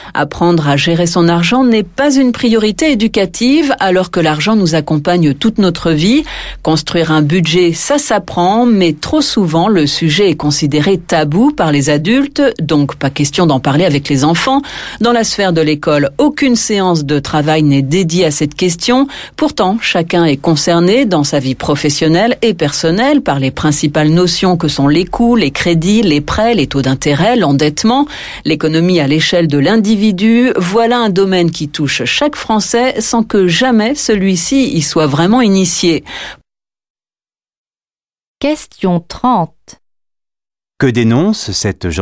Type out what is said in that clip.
Apprendre à gérer son argent n'est pas une priorité éducative alors que l'argent nous accompagne toute notre vie. Construire un budget, ça s'apprend, mais trop souvent le sujet est considéré tabou par les adultes, donc pas question d'en parler avec les enfants. Dans la sphère de l'école, aucune séance de travail n'est dédiée à cette question. Pourtant, chacun est concerné dans sa vie professionnelle et personnelle par les principales notions que sont les coûts, les crédits, les prêts, les taux d'intérêt, l'endettement, l'économie à l'échelle de l'individu. Voilà un domaine qui touche chaque Français sans que jamais celui-ci y soit vraiment initié. Question 30. Que dénonce cette journaliste ?